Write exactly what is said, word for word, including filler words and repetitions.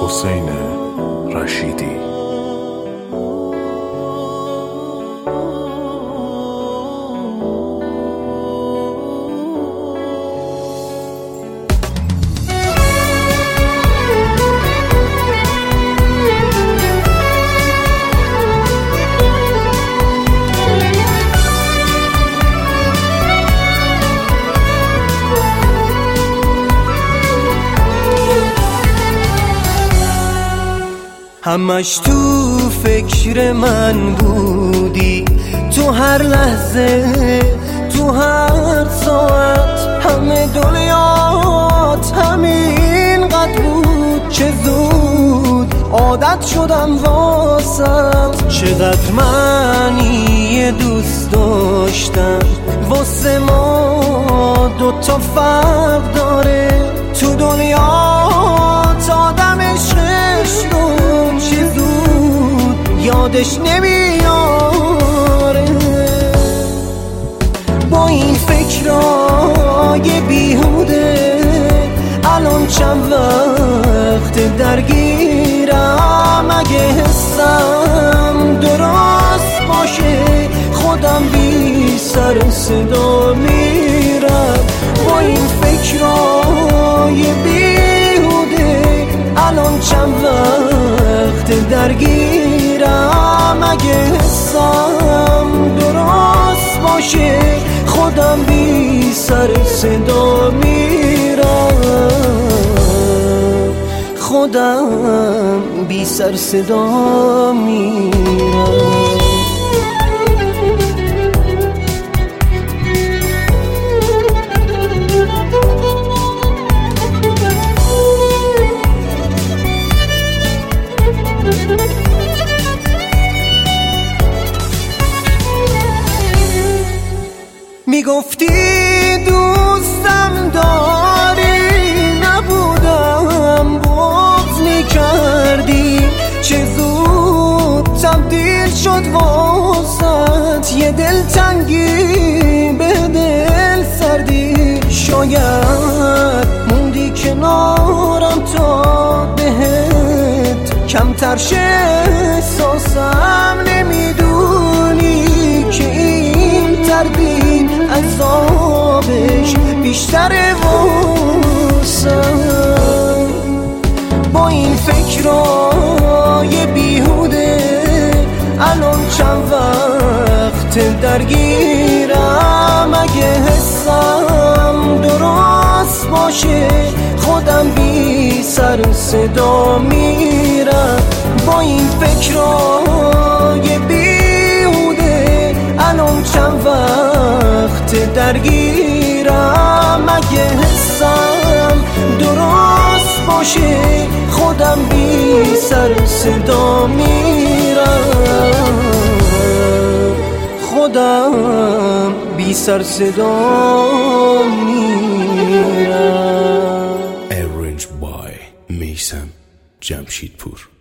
حسین رشیدی. همش تو فکر من بودی، تو هر لحظه، تو هر ساعت، همه دنیات همین قد بود. چه زود عادت شدم واسم، چقدر معنی دوست داشتم. واسه ما دوتا فرق داره، تو دنیا آدم عشقش رو چه زود یادش نمیاره. با این فکرای بیهوده الان چند وقت درگیرم. اگه حسم درست باشه خودم بی سر صدا میرم. با این فکرای بیهوده الان چند وقت درگیرم. اگه حسم درست باشه خودم بی سر صدا میرم. خودم بی سر صدا میرم. میگفتی دوستم داری، نبودم بغض میکردی. چه زود تبدیل شد واسط یه دلتنگی به دل سردی. شاید موندی کنارم تا بهت کمتر شه احساسم. نمیدونی که این تردید عذابش بیشتره واسم. با این فکرای بیهوده الان چند وقت درگیرم. اگه حسم درست باشه خودم بی سر صدا میرم. با این فکرای بیهوده الان چند وقت درگیرم. اگه حسم درست باشه خودم بی سر صدا میرم. خودم بی سر صدا میرم. Arranged by میثم جمشیدپور.